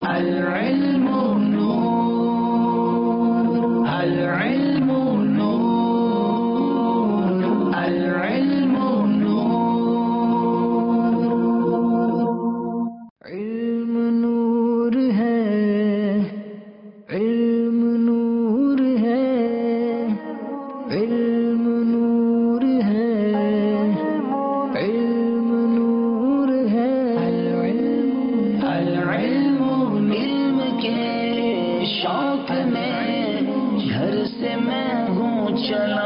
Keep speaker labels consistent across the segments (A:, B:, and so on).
A: العلم نور العلم نور العلم نور علم نور ہے علم نور ہے علم نور ہے علم نور ہے العلم علم کے شوق میں گھر سے میں ہوں چلا.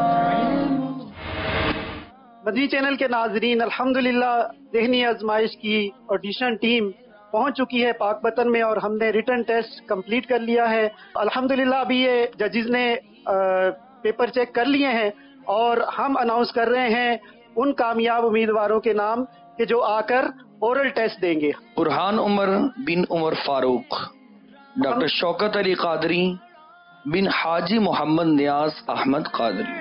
B: مدنی چینل کے ناظرین، الحمدللہ ذہنی آزمائش کی آڈیشن ٹیم پہنچ چکی ہے پاک وطن میں اور ہم نے ریٹن ٹیسٹ کمپلیٹ کر لیا ہے. الحمدللہ ابھی یہ ججز نے پیپر چیک کر لیے ہیں اور ہم اناؤنس کر رہے ہیں ان کامیاب امیدواروں کے نام کہ جو آ کر اورل ٹیسٹ دیں گے.
C: برہان عمر بن عمر فاروق، ڈاکٹر شوکت علی قادری بن حاجی محمد نیاز احمد قادری.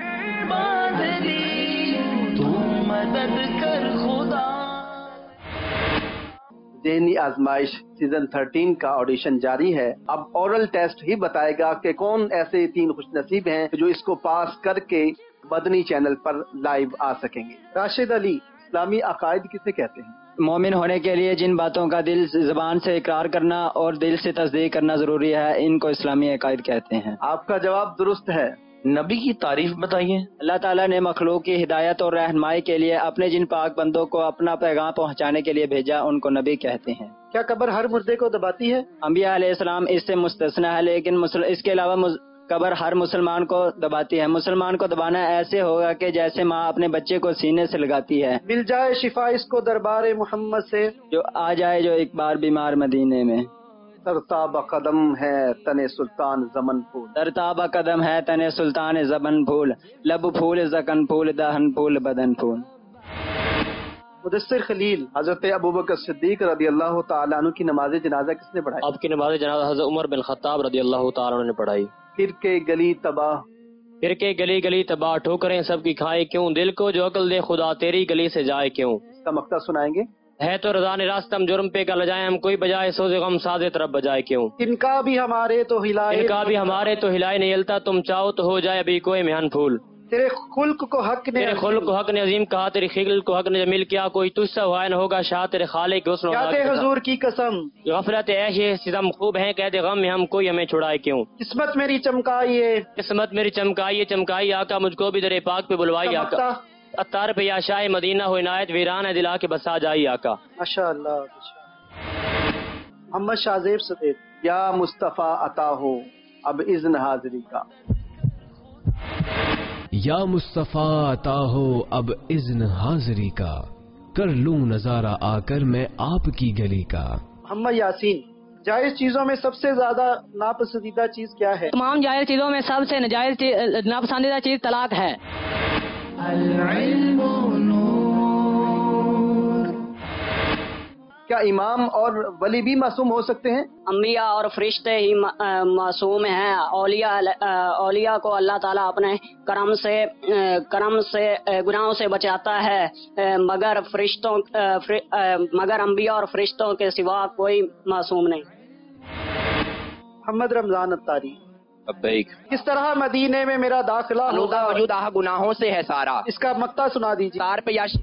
B: ذہنی آزمائش سیزن 13 کا آڈیشن جاری ہے. اب اورل ٹیسٹ ہی بتائے گا کہ کون ایسے 3 خوش نصیب ہیں جو اس کو پاس کر کے مدنی چینل پر لائیو آ سکیں گے. راشد علی، اسلامی عقائد کسے کہتے ہیں؟
D: مومن ہونے کے لیے جن باتوں کا دل زبان سے اقرار کرنا اور دل سے تصدیق کرنا ضروری ہے، ان کو اسلامی عقائد کہتے ہیں.
B: آپ کا جواب درست ہے.
C: نبی کی تعریف بتائیے.
D: اللہ تعالیٰ نے مخلوق کی ہدایت اور رہنمائی کے لیے اپنے جن پاک بندوں کو اپنا پیغام پہنچانے کے لیے بھیجا، ان کو نبی کہتے ہیں.
B: کیا قبر ہر مردے کو دباتی ہے؟
D: انبیاء علیہ السلام اس سے مستثنی ہے، لیکن اس کے علاوہ قبر ہر مسلمان کو دباتی ہے. مسلمان کو دبانا ایسے ہوگا کہ جیسے ماں اپنے بچے کو سینے سے لگاتی ہے.
B: مل جائے شفا اس کو دربار محمد سے،
D: جو آ جائے جو ایک بار بیمار مدینے میں.
B: ترتاب قدم ہے تن سلطان زمن پھول،
D: ترتاب قدم ہے تن سلطان زبن پھول، لب پھول زکن پھول دہن پھول بدن پھول.
B: مدثر خلیل، حضرت ابوبکر صدیق رضی اللہ تعالیٰ عنہ کی نماز جنازہ کس نے پڑھائی؟
E: آپ کی نماز جنازہ حضرت عمر بن خطاب رضی اللہ تعالیٰ عنہ نے پڑھائی.
B: پھر کے گلی تباہ،
E: پھر کے گلی گلی تباہ، ٹھوکریں سب کی کھائے کیوں، دل کو جو عقل دے خدا تیری گلی سے جائے کیوں.
B: اس کا مقطع سنائیں گے.
E: ہے تو رضا نے راستم جرم پہ کا لجائے ہم کوئی بجائے سوز غم سازے طرف بجائے کیوں.
B: ان کا بھی ہمارے تو ہلائے،
E: ان کا بھی ہمارے تو ہلائے نہیں ہلتا، تم چاہو تو ہو جائے ابھی کوئی مہن پھول.
B: تیرے خلق کو حق نے،
E: تیرے خلق کو حق نے عظیم کہا، تیری خلق کو حق نے جمیل کیا، کوئی تجھ سے ہوا نہ ہوگا شاہ تیرے خالق حسن.
B: کیا تے حضور کی قسم،
E: غفلت ایشی ستم خوب ہیں قید غم میں ہم کوئی ہمیں چھڑائے کیوں.
B: قسمت میری چمکائیے،
E: قسمت میری چمکائیے چمکائی آقا، مجھ کو بھی در پاک پہ بلوائی آقا. اتار پہ یا شاہ مدینہ ہو عنایت، ویران ہے دلا کے بسا جائی آقا.
B: ماشاء اللہ. محمد شاہزیب صدیق، یا مصطفیٰ عطا ہو اب اذن حاضری کا.
F: یا مصطفیٰ عطا ہو اب اذن حاضری کا، کر لوں نظارہ آ کر میں آپ کی گلی کا.
B: محمد یاسین، جائز چیزوں میں سب سے زیادہ ناپسندیدہ چیز کیا ہے؟
G: تمام جائز چیزوں میں سب سے ناپسندیدہ چیز طلاق ہے.
A: العلم نور.
B: کیا امام اور ولی بھی معصوم ہو سکتے ہیں؟
G: انبیاء اور فرشتے ہی معصوم ہیں. اولیاء کو اللہ تعالیٰ اپنے کرم سے گناہوں سے بچاتا ہے، مگر انبیاء اور فرشتوں کے سوا کوئی معصوم نہیں.
B: محمد رمضان اتاری،
E: کس
B: طرح مدینے میں میرا داخلہ ہوگا،
H: موجودہ گناہوں سے ہے سارا.
B: اس کا مقطع سنا دیجیے.
H: تار پہ یا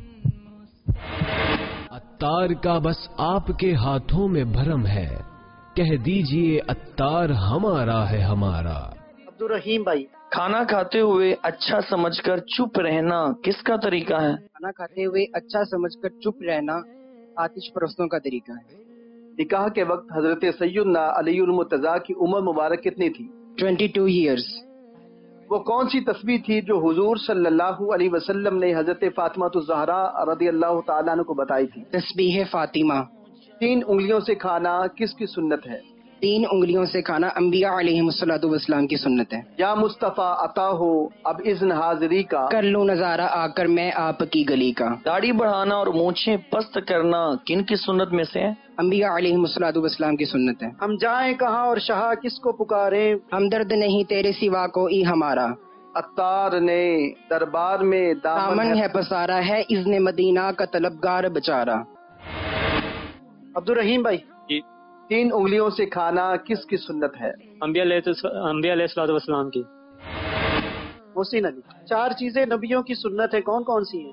F: عطار کا بس آپ کے ہاتھوں میں بھرم ہے، کہہ دیجئے عطار ہمارا ہے ہمارا.
B: عبدالرحیم بھائی،
C: کھانا کھاتے ہوئے اچھا سمجھ کر چپ رہنا کس کا طریقہ ہے؟
H: کھانا کھاتے ہوئے اچھا سمجھ کر چپ رہنا آتش پرستوں کا طریقہ ہے.
B: نکاح کے وقت حضرت سیدنا علی المرتضیٰ کی عمر مبارک کتنی تھی؟
H: 22 ایئرز.
B: وہ کون سی تسبیح تھی جو حضور صلی اللہ علیہ وسلم نے حضرت فاطمہ الزہرا رضی اللہ تعالیٰ عنہ کو بتائی تھی؟
H: تسبیح فاطمہ.
B: 3 انگلیوں سے کھانا کس کی سنت ہے؟
H: 3 انگلیوں سے کھانا انبیاء علیہ السلام کی سنت ہے.
B: یا مصطفیٰ عطا ہو اب اذن حاضری کا،
H: کر لوں نظارہ آ کر میں آپ کی گلی کا.
C: داڑھی بڑھانا اور مونچھیں پست کرنا کن کی سنت میں سے ہے؟
H: انبیاء علیہ السلام کی سنت ہے.
B: ہم جائیں کہاں اور شاہ کس کو پکاریں،
H: ہمدرد نہیں تیرے سوا کوئی ہمارا.
B: عطار نے دربار میں
H: دامن ہے پسارا، ہے اذن مدینہ کا طلبگار بچارا.
B: عبدالرحیم بھائی،
I: 3 انگلیوں سے کھانا کس کی سنت ہے؟
E: انبیاء علیہ السلام کی۔
B: محسن علی، 4 چیزیں نبیوں کی سنت ہے، کون کون سی ہیں؟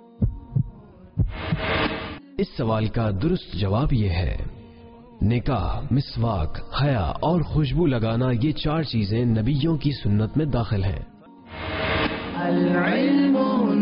F: اس سوال کا درست جواب یہ ہے نکاح، مسواک، حیا اور خوشبو لگانا، یہ 4 چیزیں نبیوں کی سنت میں داخل ہیں۔
A: العلم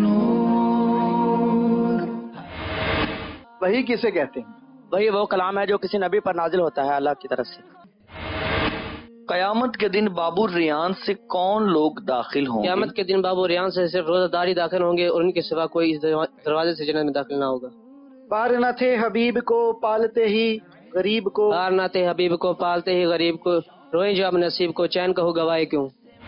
A: نور۔
I: وحی کسے کہتے ہیں؟
J: وہی وہ کلام ہے جو کسی نبی پر نازل ہوتا ہے اللہ کی طرف سے۔
C: قیامت کے دن باب الریان سے کون لوگ داخل ہوں گے؟
E: قیامت کے دن باب الریان سے صرف روزہ داری داخل ہوں گے اور ان کے سوا کوئی اس دروازے سے جنت میں داخل نہ ہوگا۔
B: بار نہ تھے حبیب کو پالتے ہی غریب کو،
E: بار نہ تھے حبیب کو پالتے ہی غریب کو، روئیں جو اب نصیب کو چین کہو گواہی کیوں۔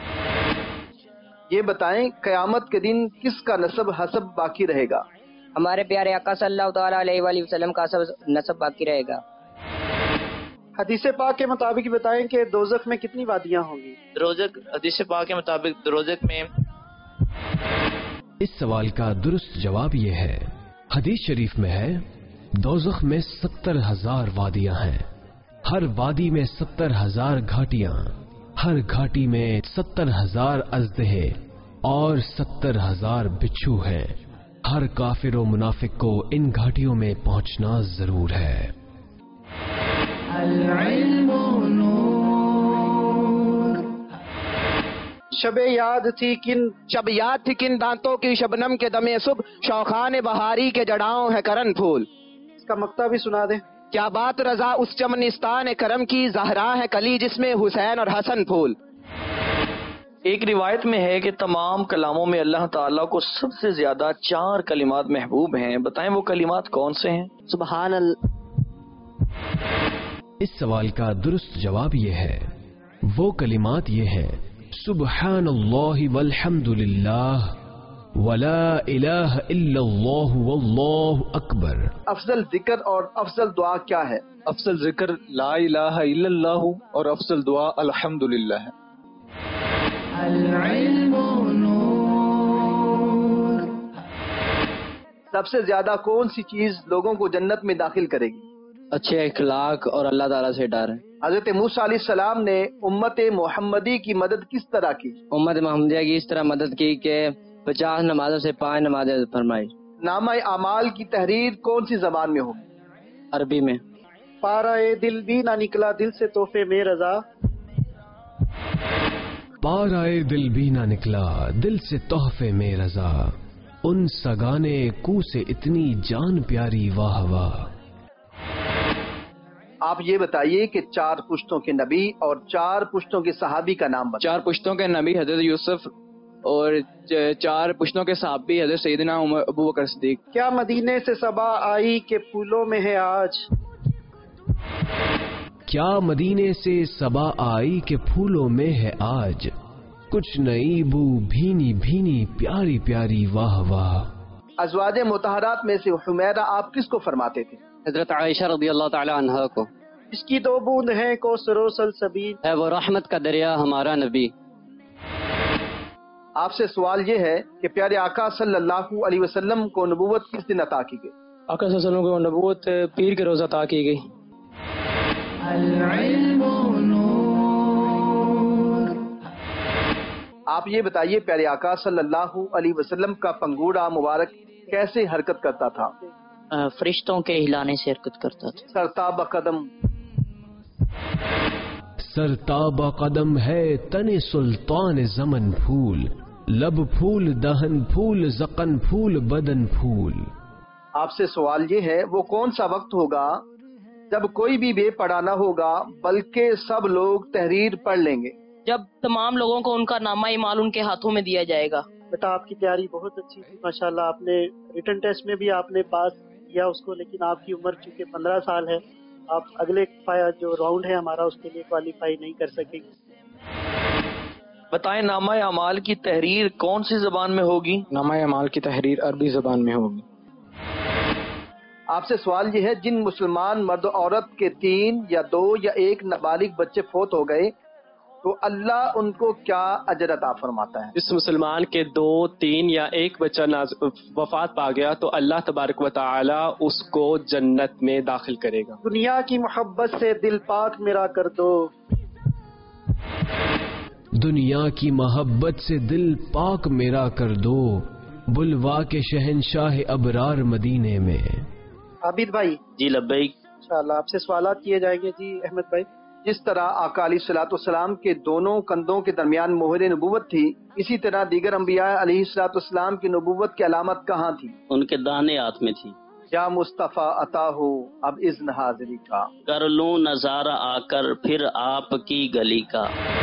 I: یہ بتائیں قیامت کے دن کس کا نسب حسب باقی رہے گا؟
H: ہمارے پیارے آقا صلی اللہ تعالیٰ علیہ وآلہ وسلم کا نسب باقی رہے گا۔
B: حدیث پاک کے مطابق بتائیں کہ دوزخ میں کتنی وادیاں ہوں گی؟
J: حدیث پاک کے مطابق دوزخ میں
F: اس سوال کا درست جواب یہ ہے حدیث شریف میں ہے دوزخ میں 70,000 وادیاں ہیں، ہر وادی میں 70,000 گھاٹیاں، ہر گھاٹی میں 70,000 اژدہے اور 70,000 بچھو ہیں۔ ہر کافر و منافق کو ان گھاٹیوں میں پہنچنا ضرور ہے۔
A: العلم نور۔
B: شب یاد تھی کن
J: دانتوں کی شبنم کے دمے صبح، شوخان بہاری کے جڑاؤں ہے کرن پھول۔
B: اس کا مقطع بھی سنا دیں۔
J: کیا بات رضا اس چمنستان کرم کی، زہرا ہے کلی جس میں حسین اور حسن پھول۔
C: ایک روایت میں ہے کہ تمام کلاموں میں اللہ تعالیٰ کو سب سے زیادہ 4 کلمات محبوب ہیں، بتائیں وہ کلمات کون سے ہیں؟
J: سبحان اللہ۔
F: اس سوال کا درست جواب یہ ہے وہ کلمات یہ ہیں سبحان اللہ والحمد للہ ولا الہ الا اللہ واللہ اکبر۔
I: افضل ذکر اور افضل دعا کیا ہے؟
K: افضل ذکر لا الہ الا اللہ اور افضل دعا الحمدللہ ہے۔
A: العلم نور۔
I: سب سے زیادہ کون سی چیز لوگوں کو جنت میں داخل کرے گی؟
D: اچھے اخلاق اور اللہ تعالیٰ سے ڈر۔
I: حضرت موسیٰ علیہ السلام نے امت محمدی کی مدد کس طرح کی؟
D: امت محمدیہ کی اس طرح مدد کی کہ 50 نمازوں سے 5 نمازیں فرمائی۔
I: نامہ اعمال کی تحریر کون سی زبان میں ہوگی؟
D: عربی میں۔
B: پارا دل بھی نہ نکلا دل سے تحفے میں رضا،
F: پارائے دل بھی نہ نکلا دل سے تحفے میں رضا، ان سگانے کو سے اتنی جان پیاری واہ واہ۔
I: آپ یہ بتائیے کہ 4 پشتوں کے نبی اور 4 پشتوں کے صحابی کا نام بتائیں۔
K: 4 پشتوں کے نبی حضرت یوسف اور 4 پشتوں کے صحابی حضرت سیدنا ابو بکر صدیق۔
B: کیا مدینے سے صبا آئی کہ پھولوں میں ہے آج،
F: کیا مدینے سے صبا آئی کہ پھولوں میں ہے آج، کچھ نئی بو بھینی بھینی پیاری پیاری واہ واہ۔
I: ازواج مطہرات میں سے حمیرہ آپ کس کو فرماتے تھے؟
D: حضرت عائشہ رضی اللہ تعالی عنہا کو۔
B: اس کی 2 بوند ہیں کوثر و سلسبیل،
D: ہے وہ رحمت کا دریا ہمارا نبی۔
I: آپ سے سوال یہ ہے کہ پیارے آقا صلی اللہ علیہ وسلم کو نبوت کس دن عطا کی گئی؟
E: آقا صلی اللہ علیہ وسلم کو نبوت پیر کے روز عطا کی گئی۔
A: العلم نور۔
I: آپ یہ بتائیے پیارے آقا صلی اللہ علیہ وسلم کا پنگوڑا مبارک کیسے حرکت کرتا تھا؟
G: فرشتوں کے ہلانے سے حرکت کرتا تھا۔
I: سرتاب قدم،
F: سرتاب قدم ہے تن سلطان زمن پھول، لب پھول دہن پھول زقن پھول بدن پھول۔
I: آپ سے سوال یہ ہے وہ کون سا وقت ہوگا جب کوئی بھی بے پڑھا نہ ہوگا بلکہ سب لوگ تحریر پڑھ لیں گے؟
L: جب تمام لوگوں کو ان کا نامہ اعمال ان کے ہاتھوں میں دیا جائے گا۔
B: بیٹا آپ کی تیاری بہت اچھی تھی ماشاءاللہ، آپ نے ریٹن ٹیسٹ میں بھی آپ نے پاس کیا اس کو، لیکن آپ کی عمر چونکہ 15 سال ہے، آپ اگلے جو راؤنڈ ہے ہمارا اس کے لیے کوالیفائی نہیں کر سکیں گے۔
C: بتائیں نامہ اعمال کی تحریر کون سی زبان میں ہوگی؟
K: نامہ اعمال کی تحریر عربی زبان میں ہوگی۔
I: آپ سے سوال یہ ہے جن مسلمان مرد و عورت کے 3 یا 2 یا 1 نابالغ بچے فوت ہو گئے تو اللہ ان کو کیا اجر عطا فرماتا ہے؟
M: جس مسلمان کے 2, 3 یا 1 بچہ وفات پا گیا تو اللہ تبارک و تعالی اس کو جنت میں داخل کرے گا۔
B: دنیا کی محبت سے دل پاک میرا کر دو،
F: دنیا کی محبت سے دل پاک میرا کر دو، بلوا کے شہنشاہ ابرار مدینے میں۔
B: عابد بھائی
E: جی لبیک۔
B: انشاءاللہ آپ سے سوالات کیے جائیں گے۔ جی احمد بھائی۔
I: جس طرح آقا علیہ الصلوۃ والسلام کے دونوں کندھوں کے درمیان مہر نبوت تھی، اسی طرح دیگر انبیاء علیہ الصلوۃ والسلام کی نبوت کی علامت کہاں تھی؟
E: ان کے داہنے ہاتھ میں تھی۔
I: یا مصطفیٰ عطا ہو اب اذن حاضری کا،
E: کر لوں نظارہ آ کر پھر آپ کی گلی کا۔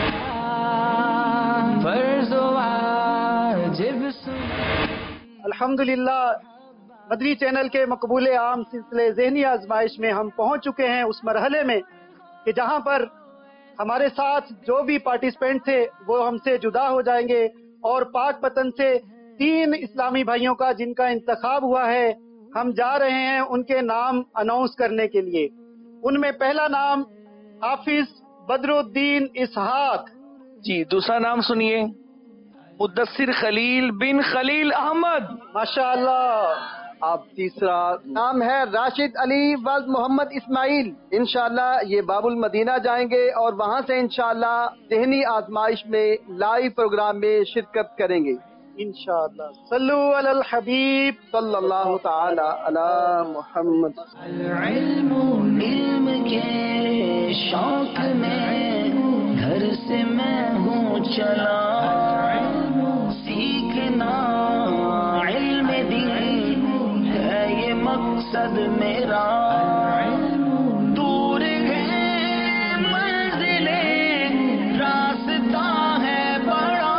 B: الحمدللہ مدنی چینل کے مقبول عام سلسلے ذہنی آزمائش میں ہم پہنچ چکے ہیں اس مرحلے میں کہ جہاں پر ہمارے ساتھ جو بھی پارٹیسپینٹ تھے وہ ہم سے جدا ہو جائیں گے، اور پاک پتن سے 3 اسلامی بھائیوں کا جن کا انتخاب ہوا ہے ہم جا رہے ہیں ان کے نام اناؤنس کرنے کے لیے۔ ان میں پہلا نام حافظ بدر الدین اسحاق۔
C: جی دوسرا نام سنیے، مدثر خلیل بن خلیل احمد۔
B: ماشاءاللہ۔
I: اب تیسرا نام ہے راشد علی ولد محمد اسماعیل۔ انشاءاللہ یہ باب المدینہ جائیں گے اور وہاں سے انشاءاللہ ذہنی آزمائش میں لائیو پروگرام میں شرکت کریں گے
B: انشاءاللہ۔ صلو علی الحبیب
I: صلی اللہ تعالی علی محمد۔
A: العلم علم کے شوق میں گھر سے میں ہوں چلا، سیکھنا علم دین ہے یہ مقصد میرا، دور ہے منزلیں راستہ ہے بڑا۔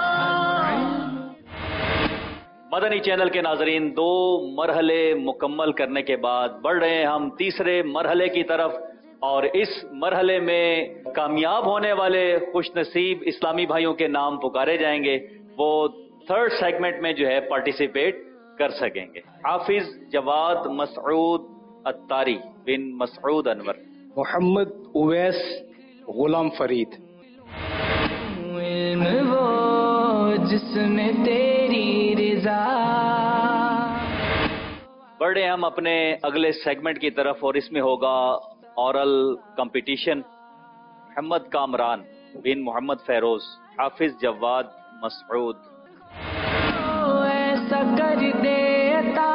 N: مدنی چینل کے ناظرین، 2 مرحلے مکمل کرنے کے بعد بڑھ رہے ہیں ہم تیسرے مرحلے کی طرف، اور اس مرحلے میں کامیاب ہونے والے خوش نصیب اسلامی بھائیوں کے نام پکارے جائیں گے، وہ 3rd سیگمنٹ میں جو ہے پارٹیسپیٹ کر سکیں گے۔ حافظ جواد مسعود اتاری بن مسعود انور،
O: محمد اویس غلام فرید۔
A: علم وہ جس میں تیری رضا۔
N: بڑھ رہے ہم اپنے اگلے سیگمنٹ کی طرف، اور اس میں ہوگا اورل کمپٹیشن۔ محمد کامران بن محمد فیروز، حافظ جواد مسعود۔
A: ایسا کر دیتا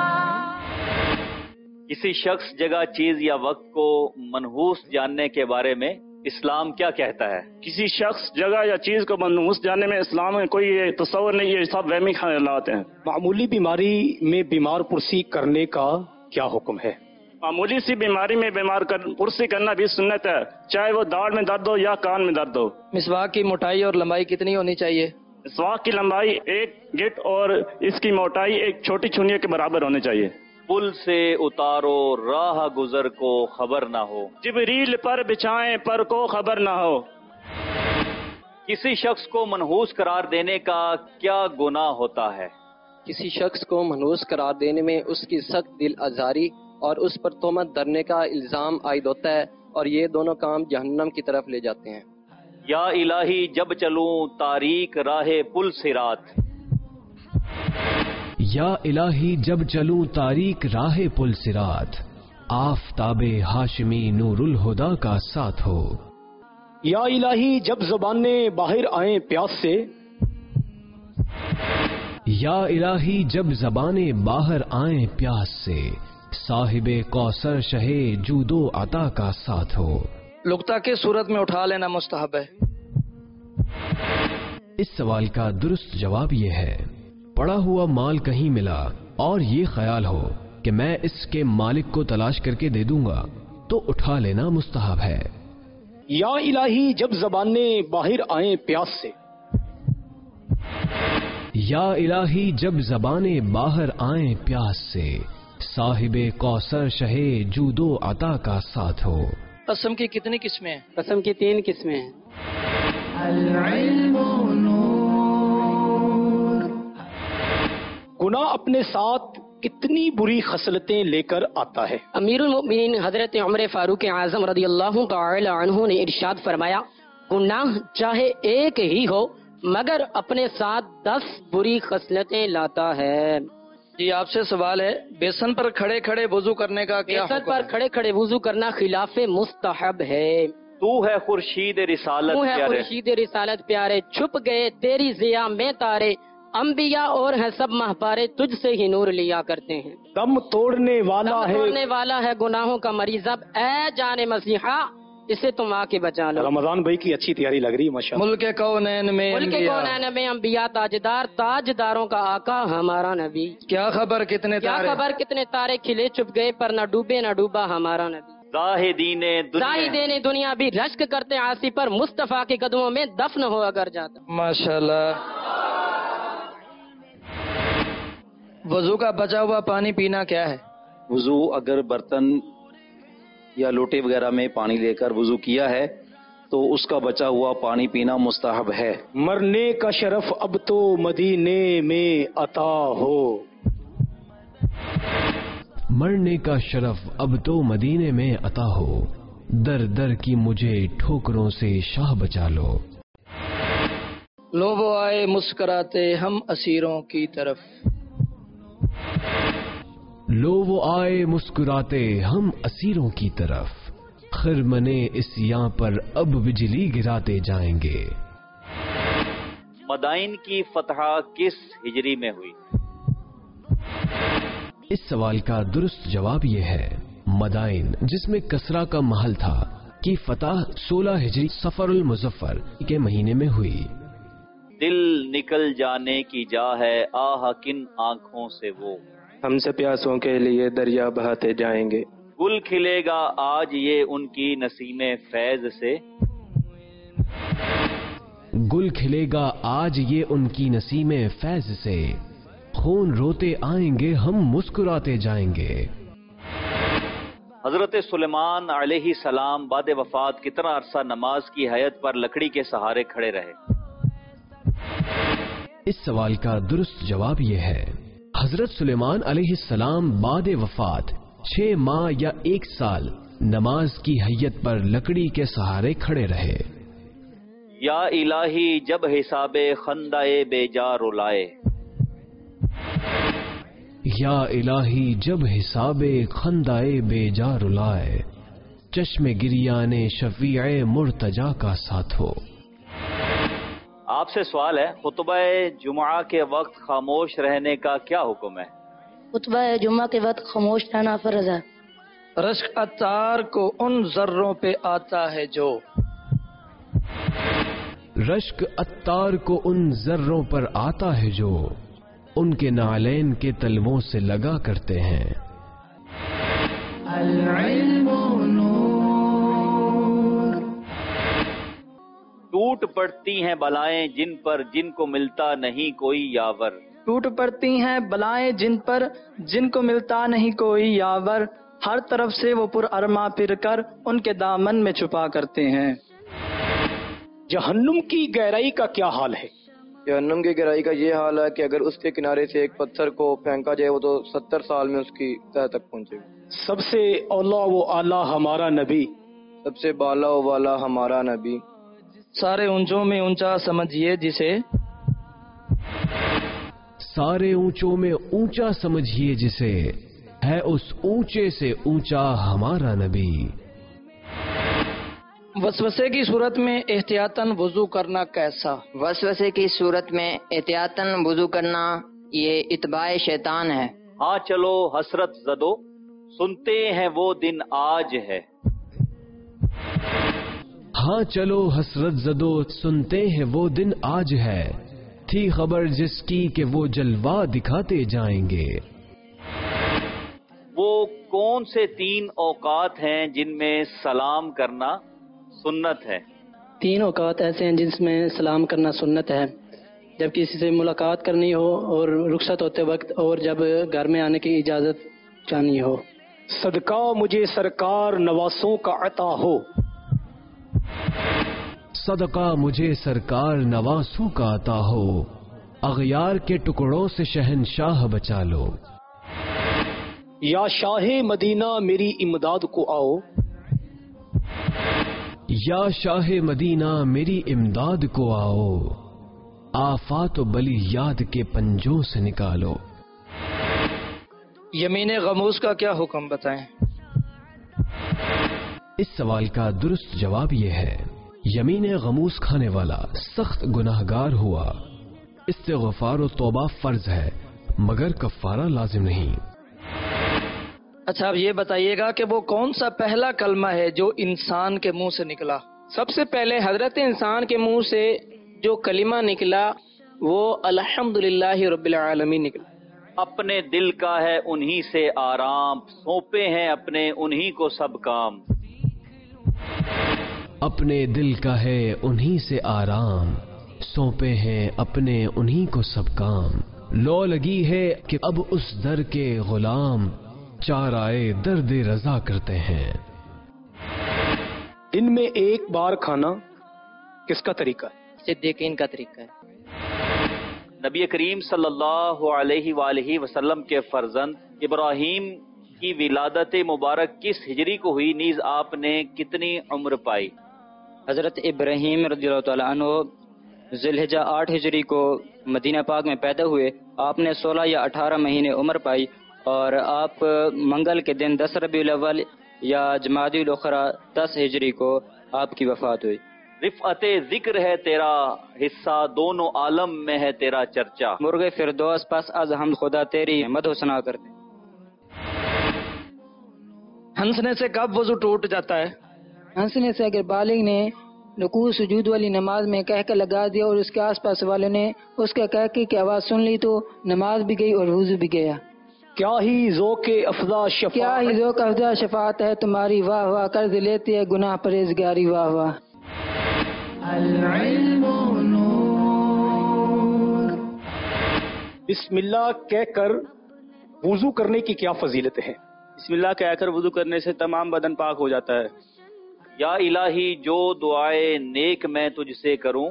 N: کسی شخص، جگہ، چیز یا وقت کو منحوس جاننے کے بارے میں اسلام کیا کہتا ہے؟
P: کسی شخص، جگہ یا چیز کو منحوس جاننے میں اسلام میں کوئی تصور نہیں ہے، سب وہمی خیالات ہیں۔
O: معمولی بیماری میں بیمار پرسی کرنے کا کیا حکم ہے؟
P: معمولی سی بیماری میں بیمار پرسی کرنا بھی سنت ہے، چاہے وہ داڑھ میں درد ہو یا کان میں درد ہو۔
L: مسواک کی موٹائی اور لمبائی کتنی ہونی چاہیے؟
P: مسواک کی لمبائی 1 گٹ اور اس کی موٹائی ایک چھوٹی چھنی کے برابر ہونی چاہیے۔
N: پل سے اتارو راہ گزر کو خبر نہ ہو،
P: جبریل پر بچھائیں پر کو خبر نہ ہو۔
N: کسی شخص کو منحوس قرار دینے کا کیا گناہ ہوتا ہے؟
L: کسی شخص کو منحوس قرار دینے میں اس کی سخت دل آزاری اور اس پر تہمت دھرنے کا الزام عائد ہوتا ہے، اور یہ دونوں کام جہنم کی طرف لے جاتے ہیں۔
N: یا الہی جب چلوں تاریک راہ پل صراط،
F: یا الہی جب چلوں تاریک راہ پل صراط، آفتاب ہاشمی نور الہدا کا ساتھ ہو۔
O: یا الہی جب زبانیں باہر آئیں پیاس سے،
F: یا الہی جب زبانیں باہر آئیں پیاس سے، صاحب کوثر شہے جود و عطا کا ساتھ ہو۔
L: لقطہ کے صورت میں اٹھا لینا مستحب ہے۔
F: اس سوال کا درست جواب یہ ہے، پڑا ہوا مال کہیں ملا اور یہ خیال ہو کہ میں اس کے مالک کو تلاش کر کے دے دوں گا تو اٹھا لینا مستحب ہے۔
O: یا الہی جب زبانیں باہر آئیں پیاس سے،
F: یا الہی جب زبانیں باہر آئیں پیاس سے، صاحب کوثر شہے جود و عطا کا ساتھ ہو۔
L: قسم کی کتنی قسمیں ہیں؟
D: قسم کی 3 قسمیں ہیں۔
A: العلم نور۔
O: گناہ اپنے ساتھ کتنی بری خصلتیں لے کر آتا ہے؟
G: امیر المؤمنین حضرت عمر فاروق اعظم رضی اللہ تعالی عنہ نے ارشاد فرمایا،
Q: गुनाह चाहे एक ही हो मगर अपने साथ 10 बुरी खसलतें लाता है।
C: जी आपसे सवाल है, बेसन पर खड़े खड़े वुजू करने का क्या
Q: बेसन
C: हुक्म
Q: पर
C: है?
Q: खड़े खड़े वुजू करना खिलाफ मुस्तहब है।
N: तू है खुर्शीद रिसालत
Q: तू है
N: प्यारे,
Q: खुर्शीद रिसालत प्यारे, छुप गए तेरी ज़िया में तारे, अंबिया और हैं सब महपारे, तुझसे ही नूर लिया करते हैं।
O: दम तोड़ने वाला
Q: दम
O: है,
Q: तोड़ने वाला है गुनाहों का मरीज, अब ऐ जाने मसीहा इसे तुम आके बचा लो।
O: रमजान भाई की अच्छी तैयारी लग रही है माशाअल्लाह।
C: मुल्क कौनैन में
Q: मुल्क
C: अंबिया।
Q: कौनैन में अंबिया ताजदार, ताजदारों का आका हमारा नबी।
C: क्या खबर कितने
Q: क्या
C: तारे?
Q: खबर कितने तारे खिले चुप गए पर न डूबे न डूबा हमारा नबी।
N: जाहिदीने
Q: दुनिया भी रश्क करते आसी पर, मुस्तफा के कदमों में दफन हो अगर जाता।
C: माशाल्लाह। वजू का बचा हुआ पानी पीना क्या है?
R: वजू अगर बर्तन या लोटे वगैरह में पानी लेकर वजू किया है तो उसका बचा हुआ पानी पीना मुस्तहब है।
O: मरने का शरफ अब तो मदीने में अता हो।
F: मरने का शरफ अब तो मदीने में अता हो, दर दर की मुझे ठोकरों से शाह बचा लो।
C: लो वो आए मुस्कुराते हम असीरों की तरफ।
F: लो वो आए मुस्कुराते हम असीरों की तरफ, खिरमने इस यहाँ पर अब बिजली गिराते जाएंगे।
N: मदाइन की फतह किस हिजरी में हुई?
F: इस सवाल का दुरुस्त जवाब ये है, मदाइन जिसमें कसरा का महल था की फतह 16 हिजरी सफरुल मुजफ्फर के महीने में हुई।
N: दिल निकल जाने की जा है आह किन आंखों से वो,
M: हमसे प्यासों के लिए दरिया बहाते जाएंगे।
N: गुल खिलेगा आज ये उनकी नसीमे फैज से,
F: गुल खिलेगा आज ये उनकी नसीमे फैज से, खून रोते आएंगे हम मुस्कुराते जाएंगे।
N: हजरत सुलेमान अलैहि सलाम बाद वफात कितना अरसा नमाज की हयत पर लकड़ी के सहारे खड़े रहे?
F: इस सवाल का दुरुस्त जवाब ये है, हजरत सुलेमान अलैहिस्सलाम बाद वफात 6 माह या 1 साल नमाज की हैयत पर लकड़ी के सहारे खड़े रहे।
N: या इलाही जब हिसाबे खंदाए बेजा रुलाए,
F: या इलाही जब हिसाबे खंदाए बेजा रुलाए, चश्मे गिरियाने शफीए मुर्तजा का साथ हो।
N: आपसे सवाल है, खुतबा जुमा के वक्त खामोश रहने का क्या हुक्म है?
S: खुतबा जुमा के वक्त खामोश रहना फर्ज है।
C: रश्क अतार को उन जर्रों पे आता है जो,
F: रश्क अत्तार को उन जर्रों पर आता है जो, उनके नालैन के तलवों से लगा करते हैं।
N: टूट पड़ती हैं बलाएं जिन पर जिनको मिलता नहीं कोई यावर,
J: टूट पड़ती हैं बलाएं जिन पर जिनको मिलता नहीं कोई यावर, हर तरफ से वो पुरअरमा फिर कर उनके दामन में छुपा करते हैं।
O: जहन्नुम की गहराई का क्या हाल है?
K: जहन्नुम की गहराई का ये हाल है कि अगर उसके किनारे से एक पत्थर को फेंका जाए वो तो 70 साल में उसकी तह तक पहुंचेगा।
O: सबसे औला वो आला हमारा नबी,
K: सबसे बाला वो वाला हमारा नबी,
C: सारे ऊंचों में ऊंचा समझिए जिसे,
F: सारे ऊंचों में ऊंचा समझिए जिसे, है उस ऊंचे से ऊंचा हमारा नबी।
C: वसवसे की सूरत में एहतियातन वुजू करना कैसा?
T: वसवसे की सूरत में एहतियातन वुजू करना ये इत्बाए शैतान है।
N: हाँ चलो हसरत जदो, सुनते हैं वो दिन आज है।
F: हाँ चलो हसरत जदो, सुनते हैं वो दिन आज है, थी खबर जिसकी कि वो जलवा दिखाते जाएंगे।
N: वो कौन से 3 औकात हैं जिनमें सलाम करना सुन्नत है?
Q: 3 औकात ऐसे हैं जिसमें सलाम करना सुन्नत है, जब किसी से मुलाकात करनी हो और रुखसत होते वक्त, और जब घर में आने की इजाजत चाहनी हो।
O: सदका मुझे सरकार नवासों का अता हो,
F: सदका मुझे सरकार नवासों का अता हो, अगयार के टुकड़ों से शहनशाह बचा लो।
O: या शाहे मदीना मेरी इमदाद को आओ,
F: یا شاہ مدینہ میری امداد کو آؤ، آفات و بلیات کے پنجوں سے نکالو۔
J: یمین غموس کا کیا حکم بتائیں؟
F: اس سوال کا درست جواب یہ ہے، یمین غموس کھانے والا سخت گناہگار ہوا، استغفار و توبہ فرض ہے مگر کفارہ لازم نہیں۔
J: اچھا اب یہ بتائیے گا کہ وہ کون سا پہلا کلمہ ہے جو انسان کے منہ سے نکلا؟
L: سب سے پہلے حضرت انسان کے منہ سے جو کلمہ نکلا وہ الحمدللہ رب العالمین نکلا۔
N: اپنے دل کا ہے انہی سے آرام، سونپے ہیں اپنے انہی کو سب کام۔
F: اپنے دل کا ہے انہی سے آرام، سونپے ہیں اپنے انہی کو سب کام۔ لو لگی ہے کہ اب اس در کے غلام، چارائے درد رضا کرتے ہیں۔
O: دن میں ایک بار کھانا کس کا طریقہ ہے؟
L: صدیقین کا طریقہ ہے۔
N: نبی کریم صلی اللہ علیہ وآلہ وسلم کے فرزند ابراہیم کی ولادت مبارک کس ہجری کو ہوئی، نیز آپ نے کتنی عمر پائی؟
D: حضرت ابراہیم رضی اللہ تعالیٰ عنہ ذی الحجہ 8 ہجری کو مدینہ پاک میں پیدا ہوئے۔ آپ نے 16 یا 18 مہینے عمر پائی اور آپ منگل کے دن 10 ربیع الاول یا جمادی الاخری 10 ہجری کو آپ کی وفات ہوئی۔
N: رفعت ذکر ہے تیرا حصہ، دونوں عالم میں ہے تیرا چرچا۔
D: مرغ فردوس پس از حمد خدا تیری مدح و ثنا کرتے۔
J: ہنسنے سے کب وضو ٹوٹ جاتا ہے؟
U: ہنسنے سے اگر بالغ نے رکوع سجود والی نماز میں کہہ کے لگا دیا اور اس کے آس پاس والے نے اس کے کہہ کے کی آواز سن لی تو نماز بھی گئی اور وضو بھی گیا۔
O: کیا ہی ذوق افزا
U: شفاعت ہے تمہاری، واہ واہ قرض لیتی ہے گناہ پرہیزگاری، واہ واہ۔
A: العلم نور۔
O: بسم اللہ کہہ کر وضو کرنے کی کیا فضیلت ہے؟
P: بسم اللہ کہہ کر وضو کرنے سے تمام بدن پاک ہو جاتا ہے۔
N: یا الہی جو دعائے نیک میں تجھ سے کروں،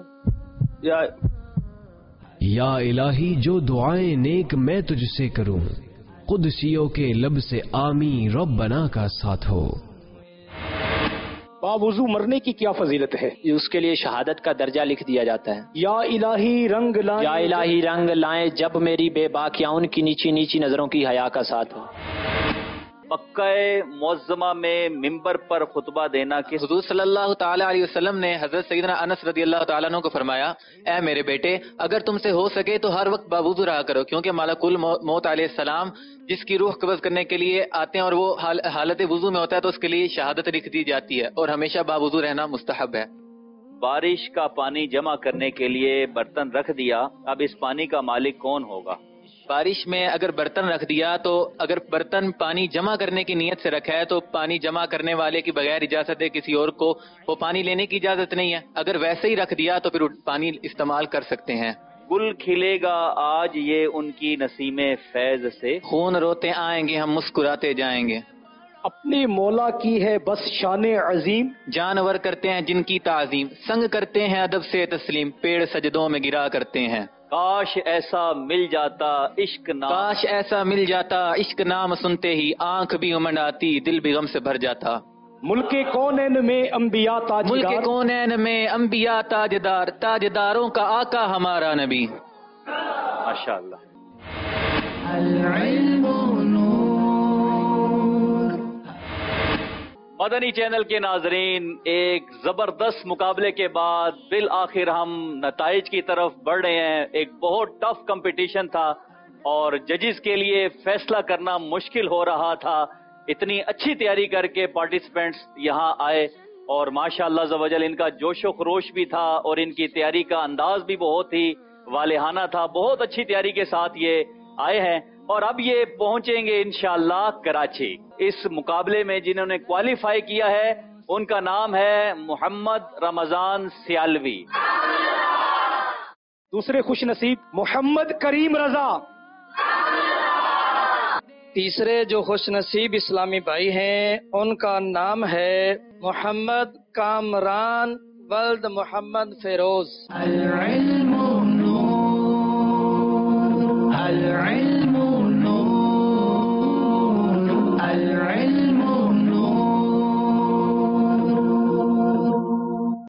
F: یا الہی جو دعائیں نیک میں تجھ سے کروں، قدسیوں کے لب سے آمین ربنا کا ساتھ ہو۔
O: باوضو مرنے کی کیا فضیلت ہے؟
E: اس کے لیے شہادت کا درجہ لکھ دیا جاتا ہے۔
O: یا الہی رنگ لائیں،
E: یا الہی رنگ لائیں جب میری بے باکیاں ان کی نیچی نیچی نظروں کی حیا کا ساتھ ہو۔
N: مکہ معظمہ میں ممبر پر خطبہ دینا کس؟
V: حضور صلی اللہ تعالی علیہ وسلم نے حضرت سیدنا انس رضی اللہ تعالیٰ عنہ کو فرمایا، اے میرے بیٹے اگر تم سے ہو سکے تو ہر وقت باوضو رہا کرو، کیونکہ ملک الموت علیہ السلام جس کی روح قبض کرنے کے لیے آتے ہیں اور وہ حالت وضو میں ہوتا ہے تو اس کے لیے شہادت لکھ دی جاتی ہے اور ہمیشہ باوضو رہنا مستحب ہے۔
N: بارش کا پانی جمع کرنے کے لیے برتن رکھ دیا، اب اس پانی کا مالک کون ہوگا؟
V: بارش میں اگر برتن رکھ دیا تو اگر برتن پانی جمع کرنے کی نیت سے رکھا ہے تو پانی جمع کرنے والے کی بغیر اجازت ہے کسی اور کو وہ پانی لینے کی اجازت نہیں ہے، اگر ویسے ہی رکھ دیا تو پھر پانی استعمال کر سکتے ہیں۔
N: گل کھلے گا آج یہ ان کی نسیم فیض سے،
V: خون روتے آئیں گے ہم مسکراتے جائیں گے۔
O: اپنے مولا کی ہے بس شان عظیم،
V: جانور کرتے ہیں جن کی تعظیم، سنگ کرتے ہیں ادب سے تسلیم، پیڑ سجدوں میں گرا کرتے ہیں۔
N: کاش ایسا مل جاتا عشق نام،
V: کاش ایسا مل جاتا عشق نام سنتے ہی آنکھ بھی امنڈ آتی دل بھی غم سے بھر جاتا۔
O: ملک کونین میں انبیاء تاجدار،
V: ملک کونین میں انبیاء تاجدار، تاجداروں کا آقا ہمارا نبی۔
N: ماشاءاللہ۔
A: العلم نور۔
N: مدنی چینل کے ناظرین، ایک زبردست مقابلے کے بعد بالآخر ہم نتائج کی طرف بڑھ رہے ہیں۔ ایک بہت ٹف کمپٹیشن تھا اور ججز کے لیے فیصلہ کرنا مشکل ہو رہا تھا۔ اتنی اچھی تیاری کر کے پارٹیسپینٹس یہاں آئے اور ماشاءاللہ عز و جل ان کا جوش و خروش بھی تھا اور ان کی تیاری کا انداز بھی بہت ہی والہانہ تھا۔ بہت اچھی تیاری کے ساتھ یہ آئے ہیں اور اب یہ پہنچیں گے انشاءاللہ کراچی۔ اس مقابلے میں جنہوں نے کوالیفائی کیا ہے ان کا نام ہے محمد رمضان سیالوی۔
O: دوسرے خوش نصیب محمد کریم رضا۔
J: تیسرے جو خوش نصیب اسلامی بھائی ہیں ان کا نام ہے محمد کامران ولد محمد فیروز۔
A: العلم